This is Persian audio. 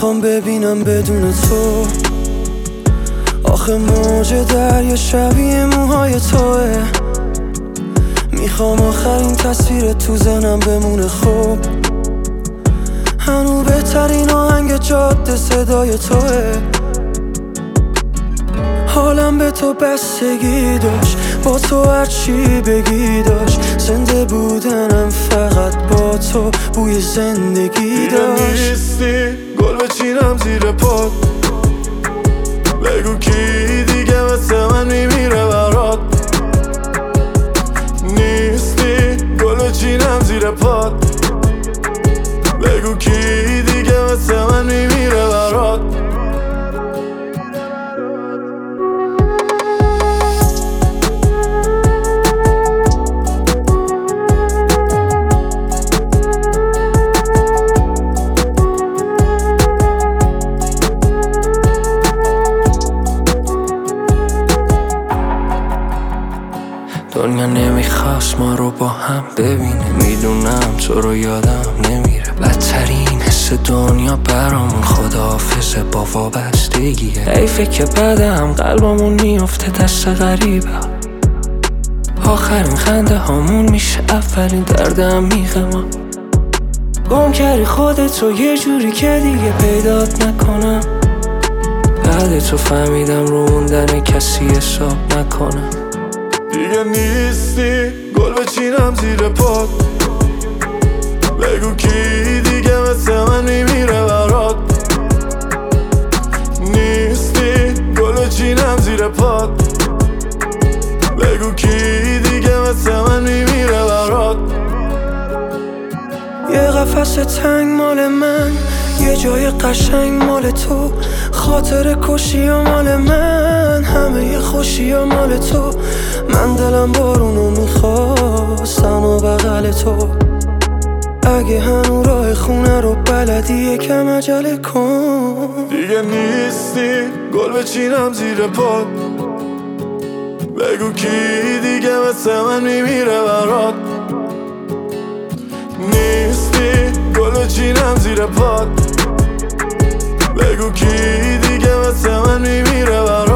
میخوام ببینم بدون تو. آخه موج دریا شبیه موهای توه. میخوام آخرین تصویر تو ذهنم بمونه خوب. هنو بهترین آهنگ جاده صدای توه. حالم به تو بستگی داشت، با تو هرچی بگی داشت. زنده بودنم فقط با تو بوی زندگی داشت. دیگه نیستی گل بچینم زیر پات، بگو کی دیگه مثل من میمیره برات. نیستی گل بچینم زیر پات، بگو کی دیگه مثل من میمیره برات. دنیا نمیخواست ما رو با هم ببینه. میدونم تو رو یادم نمیره. بدترین حس دنیا برامون خداحافظه با وابستگیه. حیفه که بعدم قلبمون میفته دست غریبه. آخرین خنده هامون میشه اولین دردم میغمم. گم کردی خودت رو یه جوری که دیگه پیدات نکنم. بعد تو فهمیدم رو موندن کسی حساب نکنم. دیگه نیستی گل بچینم زیر پات، بگو کی دیگه مثل من میمیره برات. نیستی گل بچینم زیر پات، بگو کی دیگه مثل من میمیره برات. یه قفس تنگ مال من، یه جای قشنگ مال تو. خاطر کشی ها مال من، همه ی خوشی ها مال تو. من دلم بارونو میخواستم و بغل تو. اگه هنو راه خونه رو بلدی یکم عجله کن. دیگه نیستی گل بچینم زیر پات، بگو کی دیگه مثل من میمیره برات. نیستی گل بچینم زیر پات، بگو کی دیگه مثل من میمیره برات.